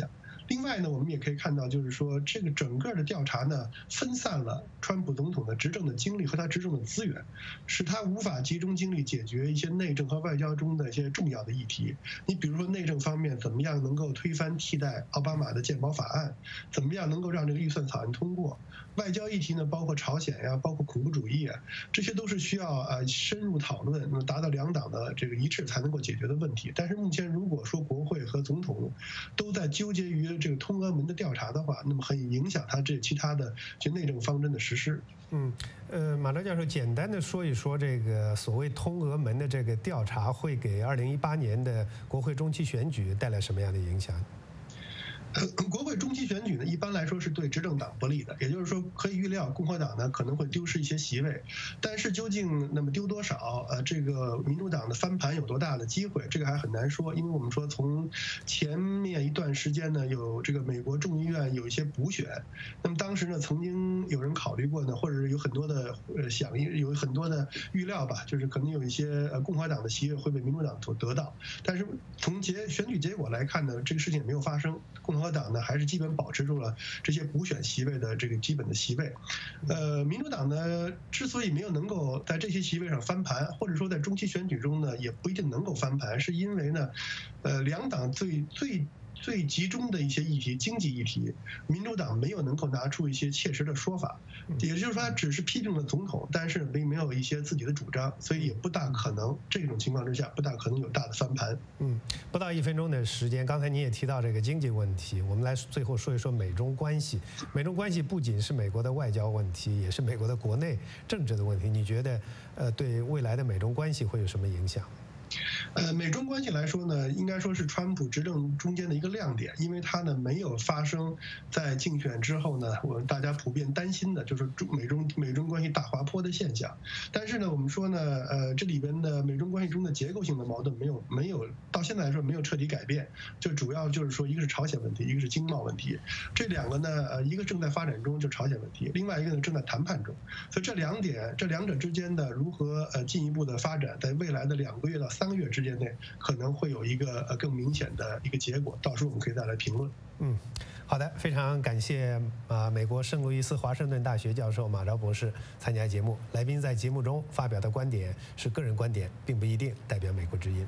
另外呢，我们也可以看到，就是说这个整个的调查呢，分散了川普总统的执政的精力和他执政的资源，使他无法集中精力解决一些内政和外交中的一些重要的议题。你比如说内政方面，怎么样能够推翻替代奥巴马的健保法案，怎么样能够让这个预算草案通过？外交议题呢，包括朝鲜呀，包括恐怖主义啊，这些都是需要深入讨论，达到两党的这个一致才能够解决的问题。但是目前如果说国会和总统都在纠结于这个通俄门的调查的话，那么很影响他这其他的这内政方针的实施。 马昭教授，简单的说一说这个所谓通俄门的这个调查会给2018年的国会中期选举带来什么样的影响？ 国会中期选举呢，一般来说是对执政党不利的，也就是说，可以预料共和党呢可能会丢失一些席位，但是究竟那么丢多少，这个民主党的翻盘有多大的机会，这个还很难说，因为我们说从前面一段时间呢，有这个美国众议院有一些补选，那么当时呢，曾经有人考虑过呢，或者是有很多的有很多的预料吧，就是可能有一些共和党的席位会被民主党所得到，但是从选举结果来看呢，这个事情也没有发生。共和党呢还是基本保持住了这些补选席位的这个基本的席位，民主党呢之所以没有能够在这些席位上翻盘，或者说在中期选举中呢也不一定能够翻盘，是因为呢，两党最集中的一些议题，经济议题，民主党没有能够拿出一些切实的说法，也就是说，他只是批评了总统，但是并没有一些自己的主张，所以也不大可能这种情况之下，不大可能有大的翻盘。 不到1分钟的时间，刚才你也提到这个经济问题，我们来最后说一说美中关系。美中关系不仅是美国的外交问题，也是美国的国内政治的问题。你觉得，对未来的美中关系会有什么影响？ 美中关系来说呢，应该说是川普执政中间的一个亮点，因为他呢没有发生在竞选之后呢，我们大家普遍担心的就是美中关系大滑坡的现象。但是呢，我们说呢，这里边的美中关系中的结构性的矛盾没有到现在来说没有彻底改变，就主要就是说一个是朝鲜问题，一个是经贸问题，这两个呢，一个正在发展中，就朝鲜问题，另外一个呢正在谈判中，所以这两者之间的如何进一步的发展，在未来的2个月到3个月之间内可能会有一个更明显的一个结果，到时候我们可以再来评论。 好的，非常感谢美国圣路易斯华盛顿大学教授马昭博士参加节目。来宾在节目中发表的观点是个人观点，并不一定代表美国之音。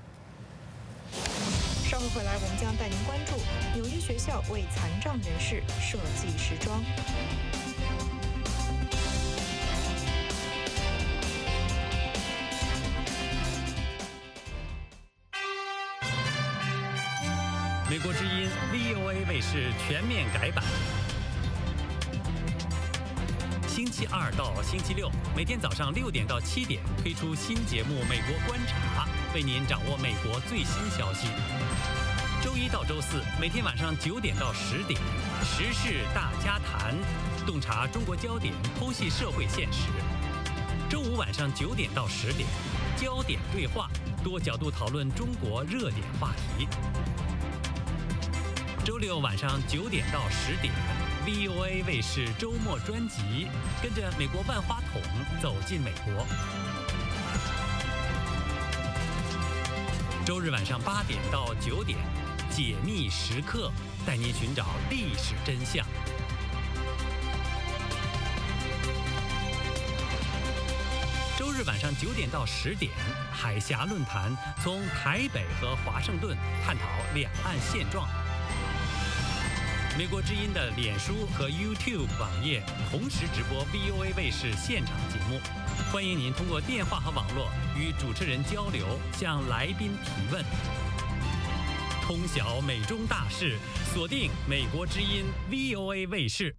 稍后回来，我们将带您关注纽约学校为残障人士设计时装。 美国之音 VOA 卫视全面改版，星期2到星期6每天早上6点到7点推出新节目《美国观察》，为您掌握美国最新消息。周1到周4每天晚上9点到10点，时事大家谈，洞察中国焦点，剖析社会现实。周5晚上9点到10点，焦点对话，多角度讨论中国热点话题。周6晚上9点到10点 ，VOA 卫视周末专辑，跟着美国万花筒走进美国。周日晚上8点到9点，解密时刻，带您寻找历史真相。周日晚上9点到10点，海峡论坛，从台北和华盛顿探讨两岸现状。美国之音的脸书和 YouTube 网页同时直播 VOA 卫视现场节目，欢迎您通过电话和网络与主持人交流，向来宾提问。通晓美中大事，锁定美国之音 VOA 卫视。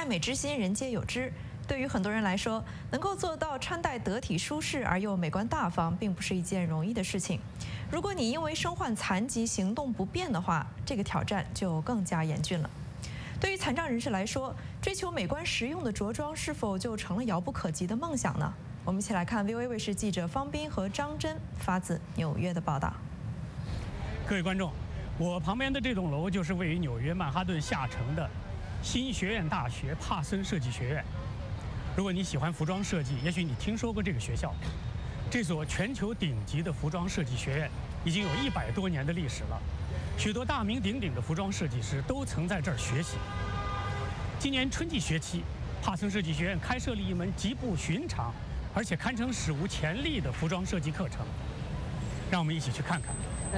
爱美之心，人皆有之。对于很多人来说，能够做到穿戴得体舒适而又美观大方，并不是一件容易的事情。如果你因为身患残疾行动不便的话，这个挑战就更加严峻了。对于残障人士来说，追求美观实用的着装是否就成了遥不可及的梦想呢？我们一起来看 VOA 卫视记者方斌和张真发自纽约的报道。 各位观众，我旁边的这栋楼就是位于纽约曼哈顿下城的新学院大学帕森设计学院。如果你喜欢服装设计，也许你听说过这个学校。这所全球顶级的服装设计学院已经有100多年的历史了，许多大名鼎鼎的服装设计师都曾在这儿学习。今年春季学期，帕森设计学院开设了一门极不寻常，而且堪称史无前例的服装设计课程。让我们一起去看看。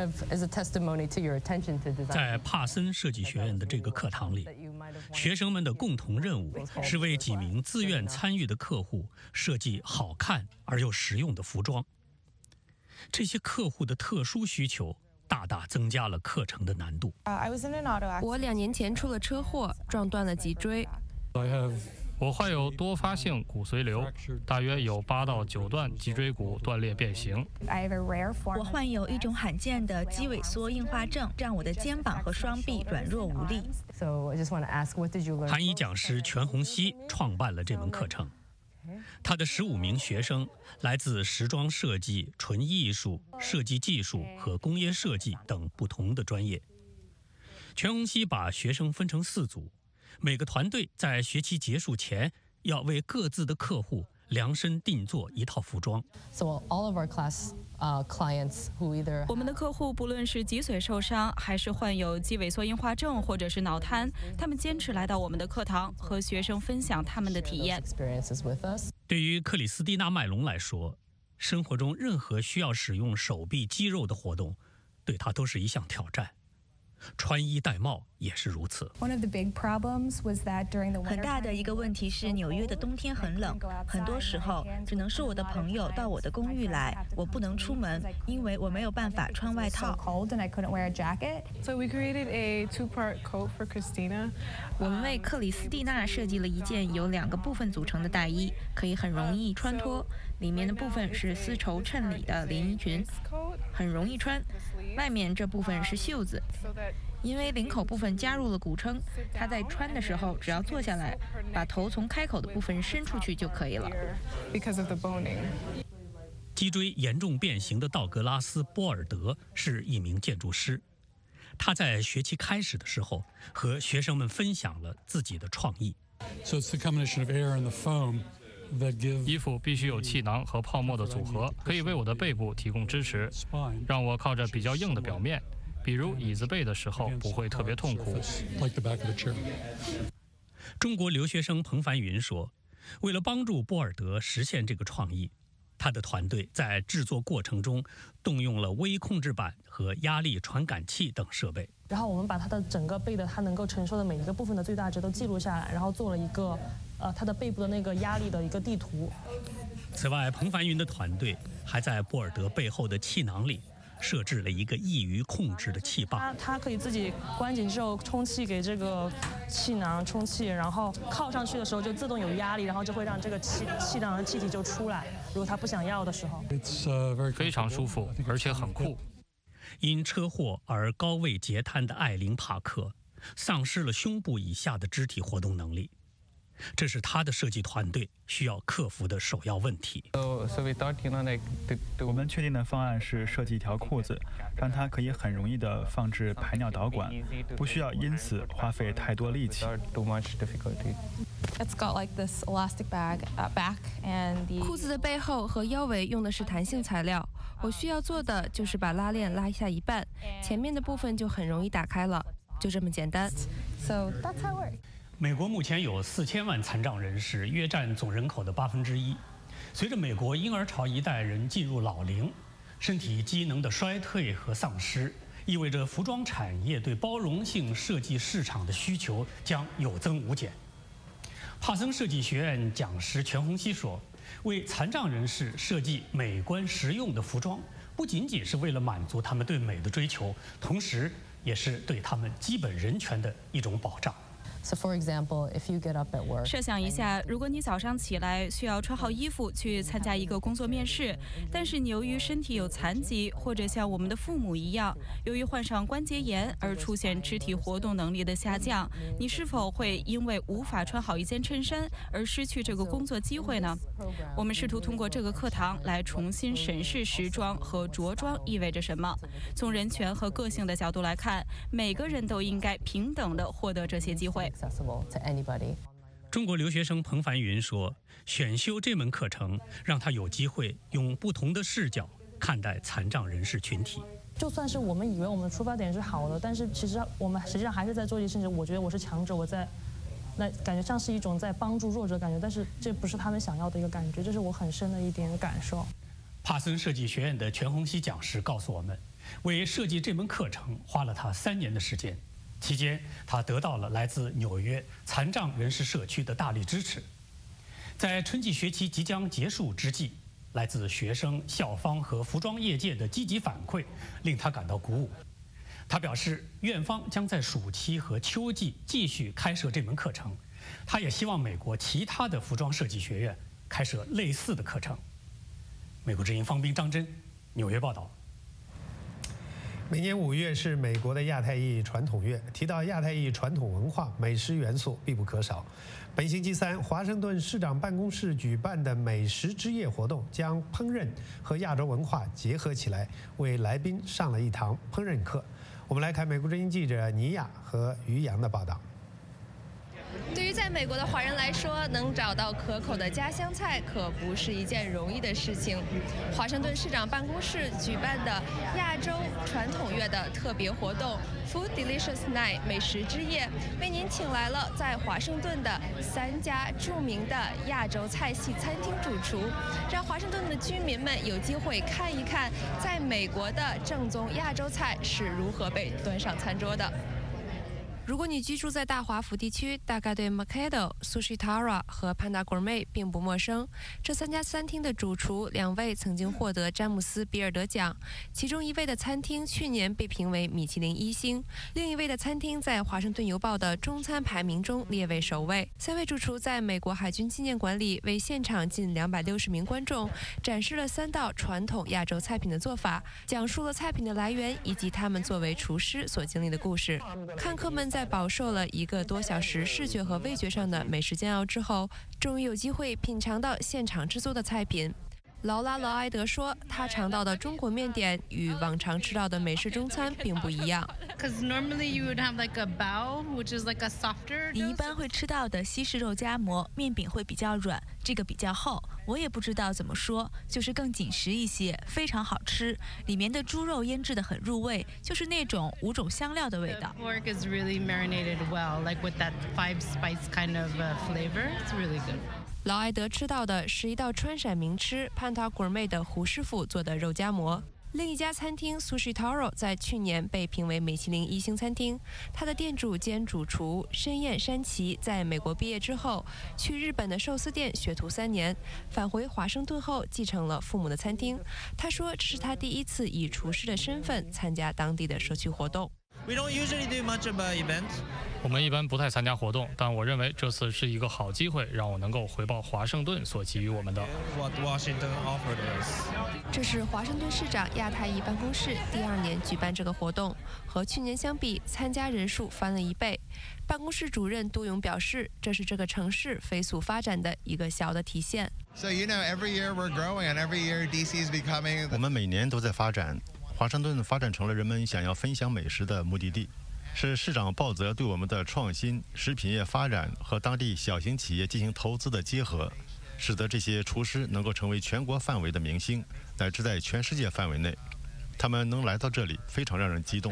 在帕森设计学院的这个课堂里，学生们的共同任务是为几名自愿参与的客户设计好看而又实用的服装。这些客户的特殊需求大大增加了课程的难度。 我2年前出了车祸，撞断了脊椎。 我患有多发性骨髓瘤，大约有8到9段脊椎骨断裂变形。 我患有一种罕见的肌萎缩硬化症，让我的肩膀和双臂软弱无力。 韩裔讲师全红熙创办了这门课程，他的15名学生来自时装设计、纯艺术、设计技术和工业设计等不同的专业。全红熙把学生分成4组。每个团队在学期结束前要为各自的客户量身定做一套服装。 我们的客户不论是脊髓受伤，还是患有肌萎缩硬化症，或者是脑瘫，他们坚持来到我们的课堂，和学生分享他们的体验。 对于克里斯蒂娜·麦隆来说，生活中任何需要使用手臂肌肉的活动，对她都是一项挑战。穿衣戴帽也是如此。 很大的一个问题是，纽约的冬天很冷，很多时候只能是我的朋友到我的公寓来，我不能出门，因为我没有办法穿外套。 我们为克里斯蒂娜设计了一件由2个部分组成的大衣，可以很容易穿脱。里面的部分是丝绸衬里的连衣裙，很容易穿。外面这部分是袖子，因为领口部分加入了骨撑，他在穿的时候只要坐下来，把头从开口的部分伸出去就可以了。 脊椎严重变形的道格拉斯·波尔德是一名建筑师，他在学期开始的时候和学生们分享了自己的创意。 衣服必须有气囊和泡沫的组合，可以为我的背部提供支持，让我靠着比较硬的表面，比如椅子背的时候不会特别痛苦。 中国留学生彭凡云说，为了帮助波尔德实现这个创意，他的团队在制作过程中动用了微控制板和压力传感器等设备。 然后我们把它的整个背的它能够承受的每一个部分的最大值都记录下来，然后做了一个它的背部的那个压力的一个地图。 此外，彭凡云的团队还在波尔德背后的气囊里设置了一个易于控制的气泵。 它可以自己关紧之后充气给这个气囊充气，然后靠上去的时候就自动有压力，然后就会让这个气囊的气体就出来。如果他不想要的时候， 非常舒服，而且很酷。 因车祸而高位截瘫的艾琳·帕克丧失了胸部以下的肢体活动能力，这是他的设计团队需要克服的首要问题。 我们确定的方案是设计一条裤子，让它可以很容易地放置排尿导管，不需要因此花费太多力气。 裤子的背后和腰围用的是弹性材料，我需要做的就是把拉链拉下一半，前面的部分就很容易打开了，就这么简单。 美国目前有4000万残障人士，约占总人口的1%。随着美国婴儿潮一代人进入老龄，身体机能的衰退和丧失，意味着服装产业对包容性设计市场的需求将有增无减。帕森设计学院讲师全红熙说，为残障人士设计美观实用的服装，不仅仅是为了满足他们对美的追求，同时也是对他们基本人权的一种保障。 设想一下，如果你早上起来需要穿好衣服去参加一个工作面试，但是你由于身体有残疾，或者像我们的父母一样，由于患上关节炎而出现肢体活动能力的下降，你是否会因为无法穿好一件衬衫而失去这个工作机会呢？我们试图通过这个课堂来重新审视时装和着装意味着什么。从人权和个性的角度来看，每个人都应该平等地获得这些机会。 中国留学生彭凡云说，选修这门课程让他有机会用不同的视角看待残障人士群体。 就算是我们以为我们的出发点是好的，但是其实我们实际上还是在做一些事情。我觉得我是强者，我在那感觉像是一种在帮助弱者感觉，但是这不是他们想要的一个感觉，这是我很深的一点感受。 帕森设计学院的全红熙讲师告诉我们，为设计这门课程花了他3年的时间，期间他得到了来自纽约残障人士社区的大力支持。在春季学期即将结束之际，来自学生、校方和服装业界的积极反馈令他感到鼓舞。他表示，院方将在暑期和秋季继续开设这门课程。他也希望美国其他的服装设计学院开设类似的课程。美国之音方斌、张真，纽约报道。 每年5月是美国的亚太裔传统月，提到亚太裔传统文化，美食元素必不可少。本星期三，华盛顿市长办公室举办的美食之夜活动，将烹饪和亚洲文化结合起来，为来宾上了一堂烹饪课。我们来看美国之音记者尼亚和于洋的报道。 对于在美国的华人来说，能找到可口的家乡菜可不是一件容易的事情。华盛顿市长办公室举办的亚洲传统月的特别活动 Food Delicious Night 美食之夜，为您请来了在华盛顿的3家著名的亚洲菜系餐厅主厨，让华盛顿的居民们有机会看一看在美国的正宗亚洲菜是如何被端上餐桌的。如果你居住在大华府地区，大概对 Sushi Tara 和 Panda Gourmet 并不陌生。这3家餐厅的主厨2位曾经获得詹姆斯·比尔德奖，其中1位的餐厅去年被评为米其林1星，另1位的餐厅在《华盛顿邮报》的中餐排名中列为首位。3位主厨在美国海军纪念馆里为现场近260名观众展示了3道传统亚洲菜品的做法，讲述了菜品的来源以及他们作为厨师所经历的故事。看客们在饱受了1个多小时视觉和味觉上的美食煎熬之后，终于有机会品尝到现场制作的菜品。劳埃德说，他尝到的中国面点与往常吃到的美式中餐并不一样。 你一般会吃到的西式肉夹馍，面饼会比较软，这个比较厚，我也不知道怎么说，就是更紧实一些，非常好吃。里面的猪肉腌制得很入味，就是那种5种香料的味道。 劳埃德吃到的是一道川陕名吃Panda Gourmet的胡师傅做的肉夹馍。另一家餐厅 Sushi Taro 在去年被评为米其林1星餐厅，它的店主兼主厨申燕山崎在美国毕业之后，去日本的寿司店学徒3年，返回华盛顿后继承了父母的餐厅。他说，这是他第1次以厨师的身份参加当地的社区活动。 我们一般不太参加活动，但我认为这次是一个好机会，让我能够回报华盛顿所给予我们的。 这是华盛顿市长亚太裔办公室第2年举办这个活动，和去年相比，参加人数翻了1倍。办公室主任杜勇表示，这是这个城市飞速发展的一个小的体现。 我们每年都在发展，华盛顿发展成了人们想要分享美食的目的地。是市长鲍泽对我们的创新、食品业发展和当地小型企业进行投资的结合，使得这些厨师能够成为全国范围的明星，乃至在全世界范围内。他们能来到这里，非常让人激动。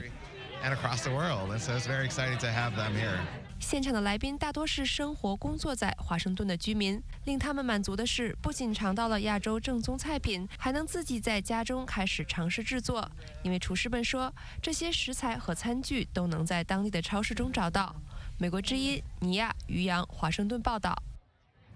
现场的来宾大多是生活工作在华盛顿的居民，令他们满足的是，不仅尝到了亚洲正宗菜品，还能自己在家中开始尝试制作。因为厨师们说，这些食材和餐具都能在当地的超市中找到。美国之音尼亚、于洋，华盛顿报道。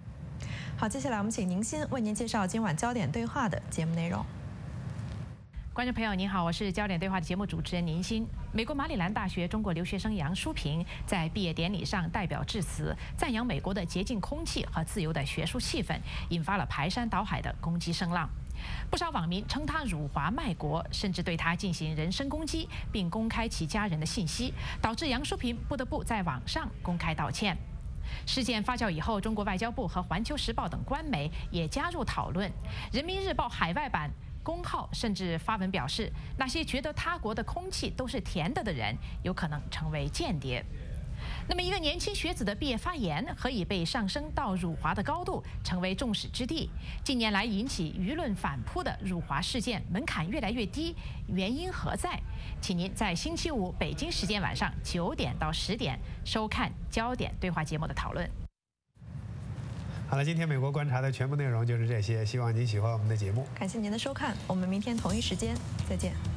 好，接下来我们请宁鑫为您介绍今晚焦点对话的节目内容。 观众朋友您好，我是焦点对话的节目主持人宁欣。美国马里兰大学中国留学生杨淑萍在毕业典礼上代表致辞，赞扬美国的洁净空气和自由的学术气氛，引发了排山倒海的攻击声浪。不少网民称她辱华卖国，甚至对她进行人身攻击，并公开其家人的信息，导致杨淑萍不得不在网上公开道歉。事件发酵以后，中国外交部和《环球时报》等官媒也加入讨论。《人民日报》海外版公号甚至发文表示，那些觉得他国的空气都是甜的人，有可能成为间谍。那么，一个年轻学子的毕业发言何以被上升到辱华的高度，成为众矢之的？近年来引起舆论反扑的辱华事件门槛越来越低，原因何在？请您在星期五北京时间晚上9点到10点收看焦点对话节目的讨论。 好了，今天美国观察的全部内容就是这些，希望您喜欢我们的节目。 感谢您的收看，我们明天同一时间再见。